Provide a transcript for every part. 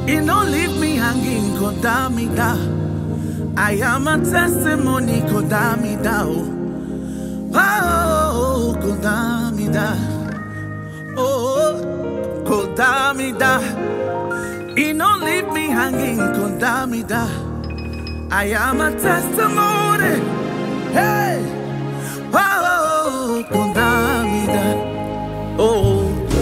He don't leave me hanging, Kodamida. I am a testimony, Kodamida. Oh, Kodamida. Oh, Kodamida. He don't leave me hanging, Kodamida. I am a testimony. Hey, oh, Kodamida. Oh.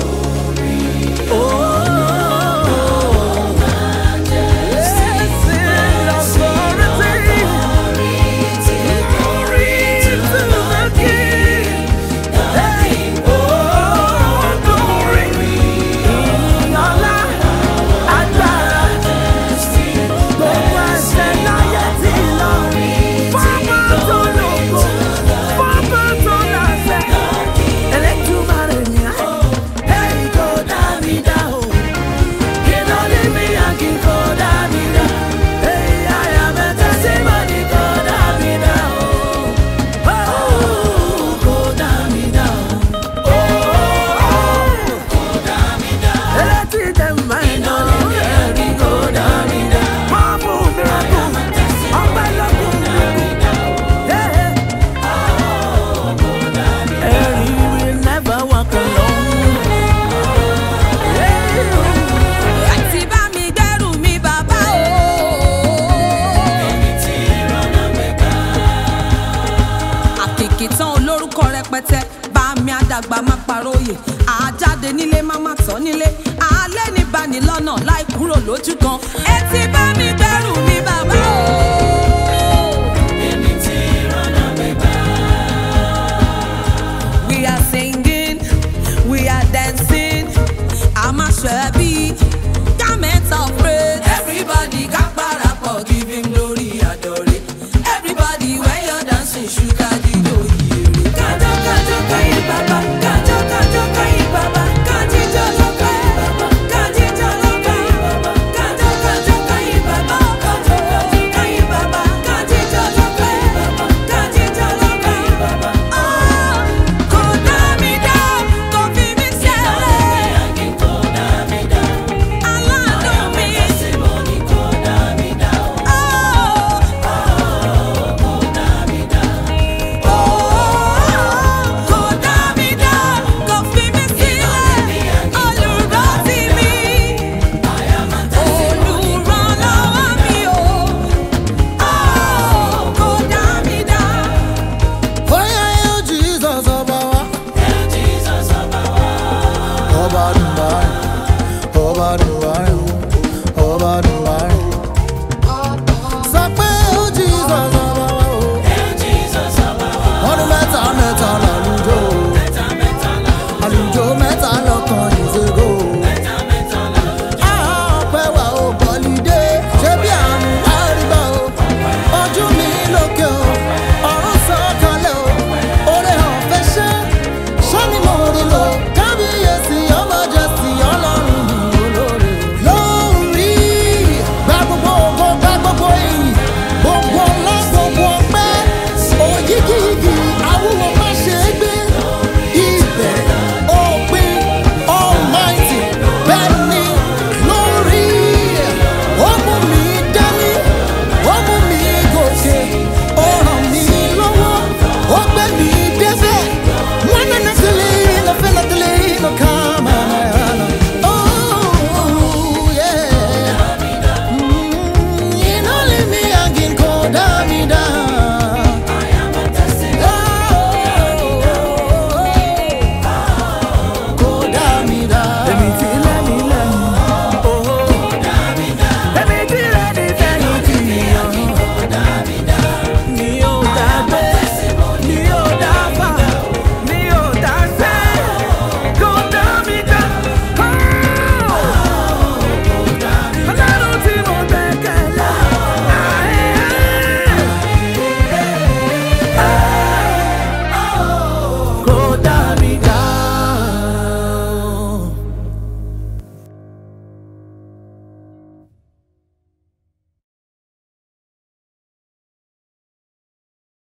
Àdàgbà má paróyè àjáde nílé má má tọ́ nílé alẹ́ ní bani lọ́nà láì kúrò lójú kan ẹ ti bá mi gbẹ́rù mi bàbá o.